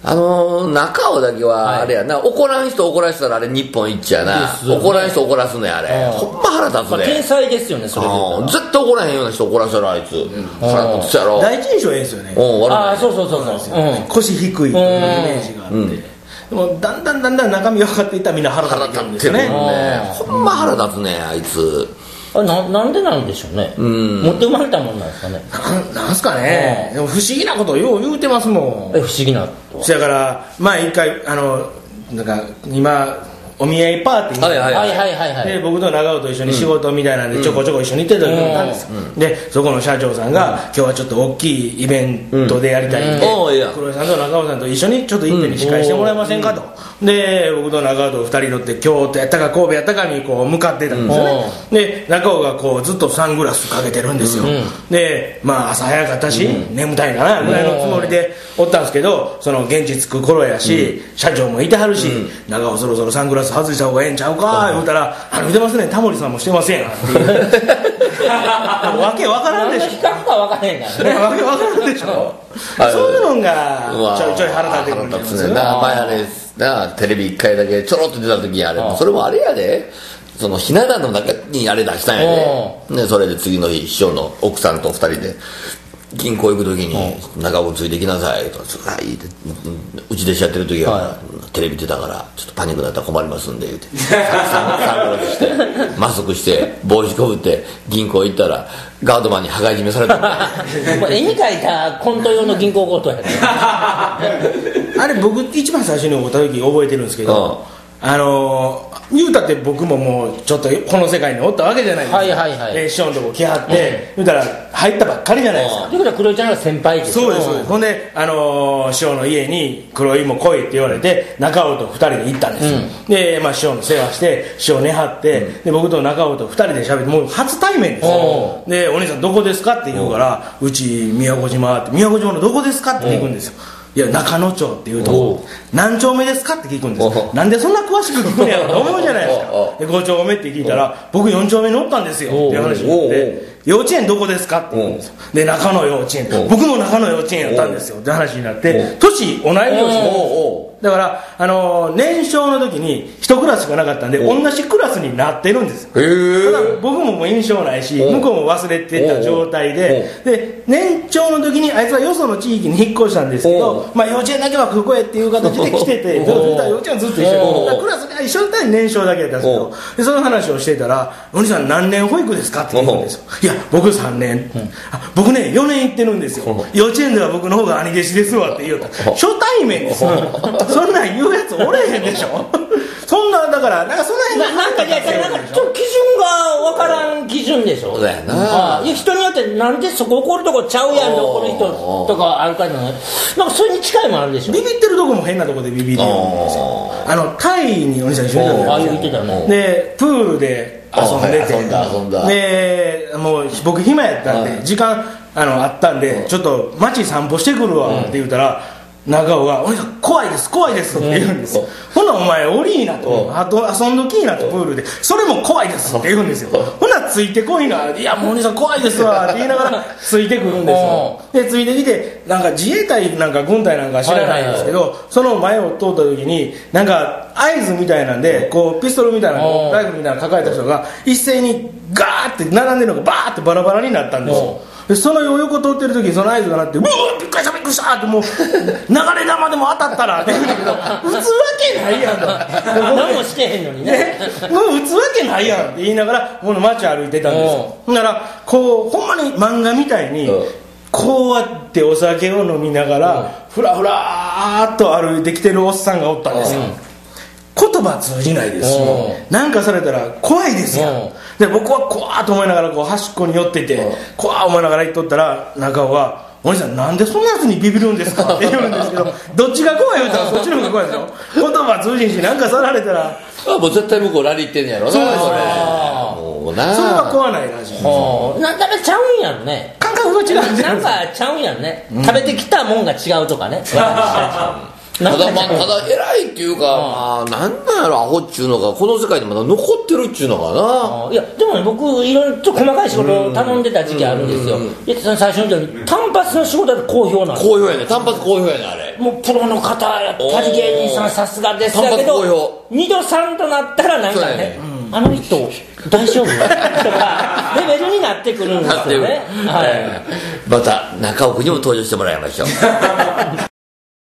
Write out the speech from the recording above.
中尾だけはあれやな、怒らん人怒らしたらあれ日本一やな、怒らん人怒らすねあれ、ほんま腹立つね。 天才ですよねそれで。 絶対怒らへんような人怒らせるあいつ、腹立つやろ。 第一印象ええですよね。 そう腰低いイメージがあって、でもだんだん中身分かっていったらみんな腹立ってるんですよね。 ほんま腹立つねあいつ。 なんでなんでしょうね。持って生まれたもんなんですかね。 なんすかね。でも不思議なことをよう言うてますもん。 不思議なと。 だから一回なんか今お見合いパーティーで僕と長尾と一緒に仕事みたいなんでちょこちょこ一緒に行ってた時だったんですよ。でそこの社長さんが今日はちょっと大きいイベントでやりたいんで、黒井さんと長尾さんと一緒にちょっと一遍に司会してもらえませんかと。で僕と長尾と2人乗って京都やったか神戸やったかにこう向かってたんですよね。で長尾がこうずっとサングラスかけてるんですよ。で朝早かったし眠たいかなぐらいのつもりでおったんですけど、その現地着く頃やし社長もいてはるし、長尾そろそろサングラス外した方がええんちゃうか言うたら見てますね、タモリさんもしてませんっていうわけわからんでしょ。 比較がわからへんからね。 わけわからんでしょ。そういうのがちょいちょい腹立ってくるんですよね。 前あれなテレビ1回だけちょろっと出た時あれ、それもあれやで、そのひな壇の中にあれ出したんやで、それで次の日師匠の奥さんと2人で銀行行く時に中尾ついてきなさいとか、うち弟子やってる時はテレビ出たからちょっとパニックになったら困りますんで言うてサングラスしてマスクして帽子かぶって銀行行ったらガードマンに羽交い締めされたんだ絵に描いたコント用の銀行強盗やね。 あれ僕一番最初に思った時覚えてるんですけど、言うたって僕ももうちょっとこの世界におったわけじゃないですか。師匠のとこ来はって言うたら入ったばっかりじゃないですか。 ということは黒井ちゃんが先輩です。 そうです。ほんで師匠の家に黒井も来いって言われて中尾と2人で行ったんですよ。で師匠の世話して師匠寝はって、で僕と中尾と2人で喋ってもう初対面ですよ。でお兄さんどこですかって言うからうち宮古島って、宮古島のどこですかって聞くんですよ。いや中野町っていうとこ何丁目ですかって聞くんですよ。なんでそんな詳しく聞くんやろと思うじゃないですか。で5丁目って聞いたら僕4丁目におったんですよっていう話になって、幼稚園どこですかって言うんですよ。で中野幼稚園、僕も中野幼稚園やったんですよって話になって、年同い年なんですだから年少の時に1クラスしかなかったんで同じクラスになってるんですよ。ただ僕ももう印象ないし向こうも忘れてた状態で年長の時にあいつはよその地域に引っ越したんですけど、幼稚園だけはここへっていう形で来てて幼稚園ずっと一緒でクラスが一緒だったら年少だけやったんですけど、でその話をしてたらお兄さん何年保育ですかって聞くんですよ。いや僕3年、僕ね4年行ってるんですよ。幼稚園では僕の方が兄弟子ですわって言うたら初対面ですよ。そんなん言うやつおれへんでしょ。そんなだからなんかその辺なんかちょっと基準が分からん基準でしょ。 そうだよな。 人によってなんでそこ怒るとこちゃうやんと怒る人とかあるからね。なんかそれに近いもんあるでしょ。 ビビってるとこも変なとこでビビるんですよ。タイにお兄さん一緒に行ってたんですよ。でプールで遊んでて、でもう僕暇やったんで時間あったんでちょっと街散歩してくるわって言うたら中尾が「お兄さん怖いです怖いです」って言うんですよ。ほなお前おりいなと、あと遊んどきいなとプールでそれも怖いですって言うんですよ。ほなついてこいな、いやもうお兄さん怖いですわって言いながらついてくるんですよ。でついてきてなんか自衛隊なんか軍隊なんか知らないんですけど、その前を通った時になんか合図みたいなんでこうピストルみたいなライフルみたいなの抱えた人が一斉にガーって並んでるのがバーってバラバラになったんですよ。でその横通ってる時にその合図が鳴って「うわびっくりしたびっくりした」ってもう流れ弾でも当たったらって言うんだけど打つわけないやんと何もしてへんのにねもう打つわけないやんって言いながらこの街歩いてたんですよ。だからこうほんまに漫画みたいにこうやってお酒を飲みながらふらふらーっと歩いてきてるおっさんがおったんですよ。言葉通じないですし、なんかされたら怖いですよ。で僕は怖ーと思いながらこう端っこに寄ってて怖ー思いながら言っとったら中尾が「お兄さんなんでそんなやつにビビるんですか?」って言うんですけどどっちが怖い言うたらそっちの方が怖いですよ。言葉通じんしなんかさられたらもう絶対向こうラリーってんやろな。 そうですもうなそれは怖ないらしいです。 なんだかちゃうんやろね。 感覚が違うんじゃなんかちゃうんやろね。食べてきたもんが違うとかね。 ただ偉いっていうか、なんなんやろ、アホっちゅうのがこの世界でまだ残ってるっちゅうのかな。 いやでもね、僕いろいろと細かい仕事を頼んでた時期あるんですよ。で最初に言ったように単発の仕事だと好評なんです。 好評やね、単発好評やね、あれ。 もうプロの方やっぱり芸人さんさすがですだけど、2度3度なったらなんかね、あの人大丈夫とかレベルになってくるんですよね。 また中奥にも登場してもらいましょう。